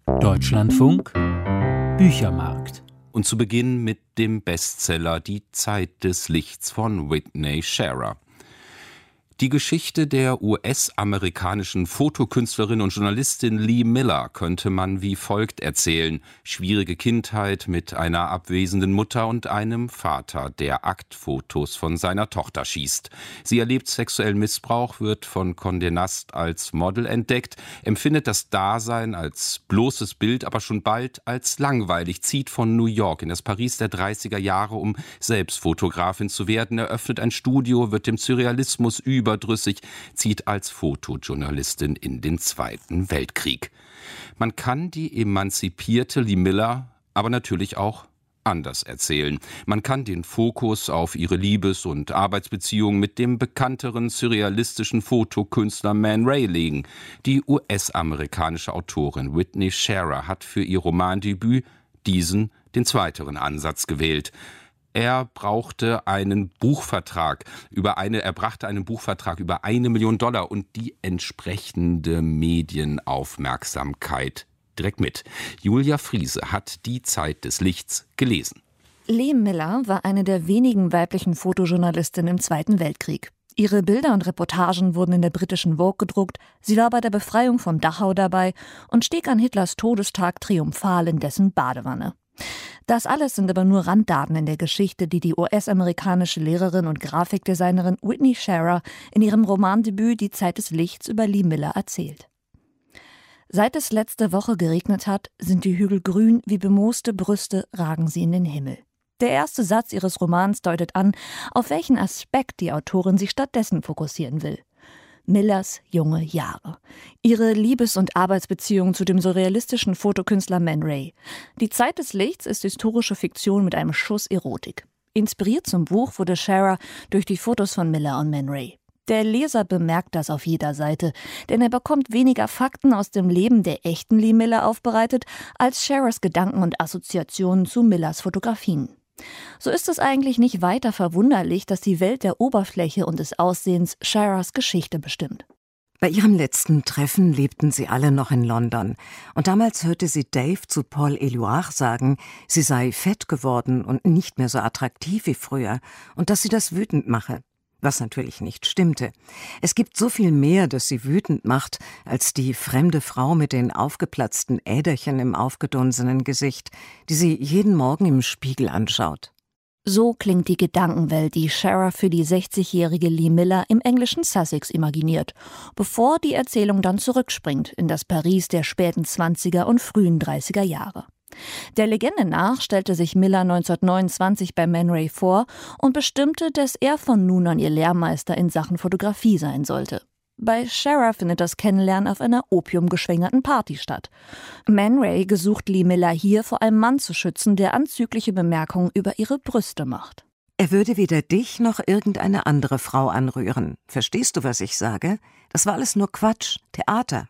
Deutschlandfunk Büchermarkt. Und zu Beginn mit dem Bestseller Die Zeit des Lichts von Whitney Scherer. Die Geschichte der US-amerikanischen Fotokünstlerin und Journalistin Lee Miller könnte man wie folgt erzählen. Schwierige Kindheit mit einer abwesenden Mutter und einem Vater, der Aktfotos von seiner Tochter schießt. Sie erlebt sexuellen Missbrauch, wird von Condé Nast als Model entdeckt, empfindet das Dasein als bloßes Bild, aber schon bald als langweilig, zieht von New York in das Paris der 30er Jahre, um selbst Fotografin zu werden, eröffnet ein Studio, wird dem Surrealismus überdrüssig, zieht als Fotojournalistin in den Zweiten Weltkrieg. Man kann die emanzipierte Lee Miller aber natürlich auch anders erzählen. Man kann den Fokus auf ihre Liebes- und Arbeitsbeziehung mit dem bekannteren surrealistischen Fotokünstler Man Ray legen. Die US-amerikanische Autorin Whitney Scherer hat für ihr Romandebüt den zweiteren Ansatz gewählt. Er brachte einen Buchvertrag über $1 Million und die entsprechende Medienaufmerksamkeit direkt mit. Julia Friese hat Die Zeit des Lichts gelesen. Lee Miller war eine der wenigen weiblichen Fotojournalistinnen im Zweiten Weltkrieg. Ihre Bilder und Reportagen wurden in der britischen Vogue gedruckt, sie war bei der Befreiung von Dachau dabei und stieg an Hitlers Todestag triumphal in dessen Badewanne. Das alles sind aber nur Randdaten in der Geschichte, die die US-amerikanische Lehrerin und Grafikdesignerin Whitney Scherer in ihrem Romandebüt Die Zeit des Lichts über Lee Miller erzählt. Seit es letzte Woche geregnet hat, sind die Hügel grün, wie bemooste Brüste ragen sie in den Himmel. Der erste Satz ihres Romans deutet an, auf welchen Aspekt die Autorin sich stattdessen fokussieren will. Millers junge Jahre. Ihre Liebes- und Arbeitsbeziehung zu dem surrealistischen Fotokünstler Man Ray. Die Zeit des Lichts ist historische Fiktion mit einem Schuss Erotik. Inspiriert zum Buch wurde Scherer durch die Fotos von Miller und Man Ray. Der Leser bemerkt das auf jeder Seite, denn er bekommt weniger Fakten aus dem Leben der echten Lee Miller aufbereitet, als Scherers Gedanken und Assoziationen zu Millers Fotografien. So ist es eigentlich nicht weiter verwunderlich, dass die Welt der Oberfläche und des Aussehens Scherers Geschichte bestimmt. Bei ihrem letzten Treffen lebten sie alle noch in London. Und damals hörte sie Dave zu Paul Éluard sagen, sie sei fett geworden und nicht mehr so attraktiv wie früher und dass sie das wütend mache. Was natürlich nicht stimmte. Es gibt so viel mehr, das sie wütend macht, als die fremde Frau mit den aufgeplatzten Äderchen im aufgedunsenen Gesicht, die sie jeden Morgen im Spiegel anschaut. So klingt die Gedankenwelt, die Scherer für die 60-jährige Lee Miller im englischen Sussex imaginiert, bevor die Erzählung dann zurückspringt in das Paris der späten 20er und frühen 30er Jahre. Der Legende nach stellte sich Miller 1929 bei Man Ray vor und bestimmte, dass er von nun an ihr Lehrmeister in Sachen Fotografie sein sollte. Bei Scherer findet das Kennenlernen auf einer opiumgeschwängerten Party statt. Man Ray gesucht Lee Miller hier, vor einem Mann zu schützen, der anzügliche Bemerkungen über ihre Brüste macht. Er würde weder dich noch irgendeine andere Frau anrühren. Verstehst du, was ich sage? Das war alles nur Quatsch, Theater.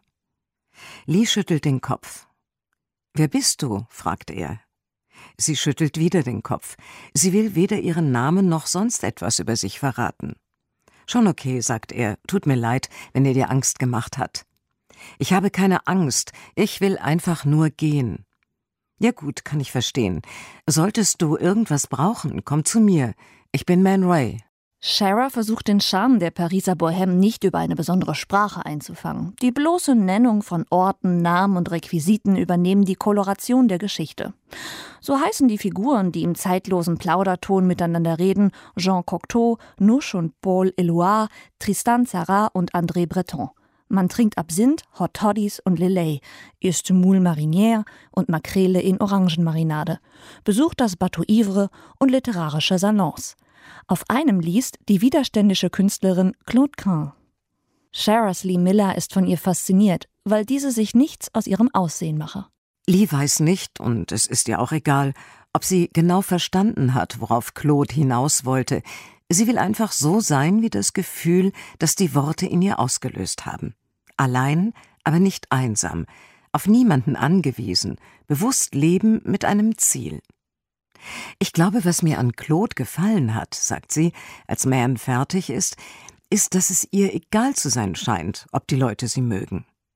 Lee schüttelt den Kopf. »Wer bist du?« fragt er. Sie schüttelt wieder den Kopf. Sie will weder ihren Namen noch sonst etwas über sich verraten. »Schon okay«, sagt er, »tut mir leid, wenn er dir Angst gemacht hat.« »Ich habe keine Angst, ich will einfach nur gehen.« »Ja gut, kann ich verstehen. Solltest du irgendwas brauchen, komm zu mir. Ich bin Man Ray.« Scherer versucht den Charme der Pariser Bohème nicht über eine besondere Sprache einzufangen. Die bloße Nennung von Orten, Namen und Requisiten übernehmen die Koloration der Geschichte. So heißen die Figuren, die im zeitlosen Plauderton miteinander reden, Jean Cocteau, Nouche und Paul Éluard, Tristan Tzara und André Breton. Man trinkt Absinth, Hot Toddies und Lillet, isst Moule Marinière und Makrele in Orangenmarinade, besucht das Bateau Ivre und literarische Salons. Auf einem liest die widerständische Künstlerin Claude Cahn. Scherers Lee Miller ist von ihr fasziniert, weil diese sich nichts aus ihrem Aussehen mache. Lee weiß nicht, und es ist ihr auch egal, ob sie genau verstanden hat, worauf Claude hinaus wollte. Sie will einfach so sein, wie das Gefühl, das die Worte in ihr ausgelöst haben. Allein, aber nicht einsam, auf niemanden angewiesen, bewusst leben mit einem Ziel. »Ich glaube, was mir an Claude gefallen hat«, sagt sie, als Man fertig ist, dass es ihr egal zu sein scheint, ob die Leute sie mögen.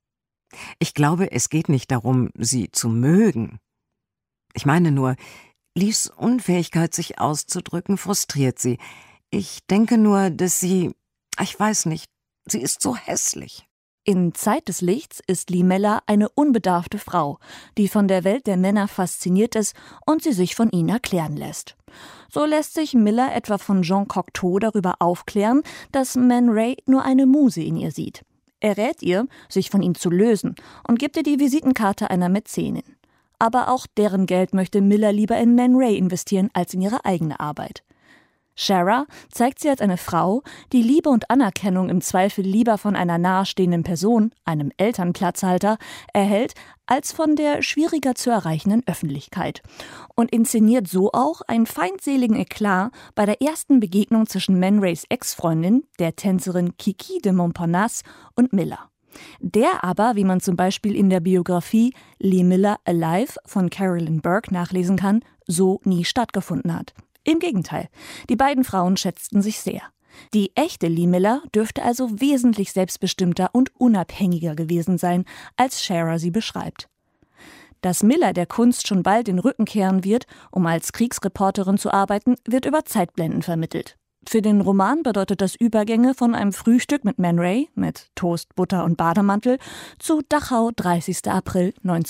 Ich glaube, es geht nicht darum, sie zu mögen. Ich meine nur, Lees Unfähigkeit, sich auszudrücken, frustriert sie. Ich denke nur, dass sie, ich weiß nicht, sie ist so hässlich. In Zeit des Lichts ist Lee Miller eine unbedarfte Frau, die von der Welt der Männer fasziniert ist und sie sich von ihnen erklären lässt. So lässt sich Miller etwa von Jean Cocteau darüber aufklären, dass Man Ray nur eine Muse in ihr sieht. Er rät ihr, sich von ihm zu lösen und gibt ihr die Visitenkarte einer Mäzenin. Aber auch deren Geld möchte Miller lieber in Man Ray investieren als in ihre eigene Arbeit. Shara zeigt sie als eine Frau, die Liebe und Anerkennung im Zweifel lieber von einer nahestehenden Person, einem Elternplatzhalter, erhält, als von der schwieriger zu erreichenden Öffentlichkeit. Und inszeniert so auch einen feindseligen Eklat bei der ersten Begegnung zwischen Man Rays Ex-Freundin, der Tänzerin Kiki de Montparnasse, und Miller. Der aber, wie man zum Beispiel in der Biografie Lee Miller Alive von Carolyn Burke nachlesen kann, so nie stattgefunden hat. Im Gegenteil, die beiden Frauen schätzten sich sehr. Die echte Lee Miller dürfte also wesentlich selbstbestimmter und unabhängiger gewesen sein, als Shara sie beschreibt. Dass Miller der Kunst schon bald den Rücken kehren wird, um als Kriegsreporterin zu arbeiten, wird über Zeitblenden vermittelt. Für den Roman bedeutet das Übergänge von einem Frühstück mit Man Ray, mit Toast, Butter und Bademantel, zu Dachau, 30. April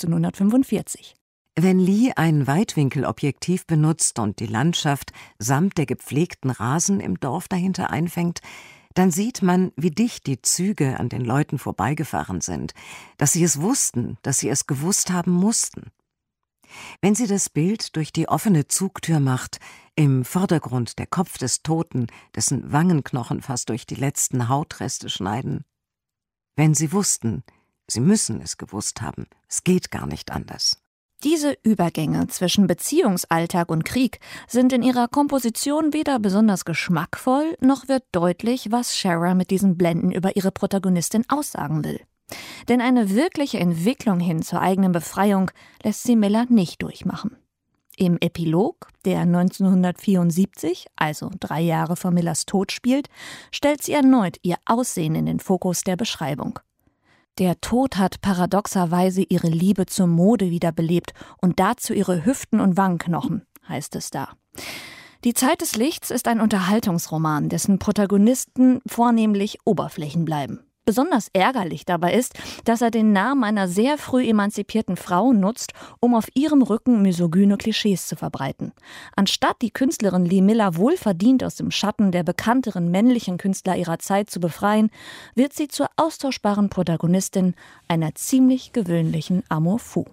1945. Wenn Lee ein Weitwinkelobjektiv benutzt und die Landschaft samt der gepflegten Rasen im Dorf dahinter einfängt, dann sieht man, wie dicht die Züge an den Leuten vorbeigefahren sind, dass sie es wussten, dass sie es gewusst haben mussten. Wenn sie das Bild durch die offene Zugtür macht, im Vordergrund der Kopf des Toten, dessen Wangenknochen fast durch die letzten Hautreste schneiden. Wenn sie wussten, sie müssen es gewusst haben, es geht gar nicht anders. Diese Übergänge zwischen Beziehungsalltag und Krieg sind in ihrer Komposition weder besonders geschmackvoll, noch wird deutlich, was Shara mit diesen Blenden über ihre Protagonistin aussagen will. Denn eine wirkliche Entwicklung hin zur eigenen Befreiung lässt sie Miller nicht durchmachen. Im Epilog, der 1974, also 3 Jahre vor Millers Tod spielt, stellt sie erneut ihr Aussehen in den Fokus der Beschreibung. Der Tod hat paradoxerweise ihre Liebe zur Mode wiederbelebt und dazu ihre Hüften und Wangenknochen, heißt es da. Die Zeit des Lichts ist ein Unterhaltungsroman, dessen Protagonisten vornehmlich Oberflächen bleiben. Besonders ärgerlich dabei ist, dass er den Namen einer sehr früh emanzipierten Frau nutzt, um auf ihrem Rücken misogyne Klischees zu verbreiten. Anstatt die Künstlerin Lee Miller wohlverdient aus dem Schatten der bekannteren männlichen Künstler ihrer Zeit zu befreien, wird sie zur austauschbaren Protagonistin einer ziemlich gewöhnlichen Amour fou.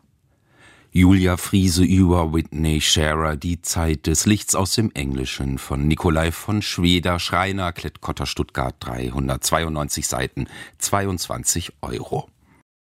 Julia Friese über Whitney Shara, Die Zeit des Lichts, aus dem Englischen von Nikolai von Schweder, Schreiner, Klett-Cotta, Stuttgart, 392 Seiten, 22 €.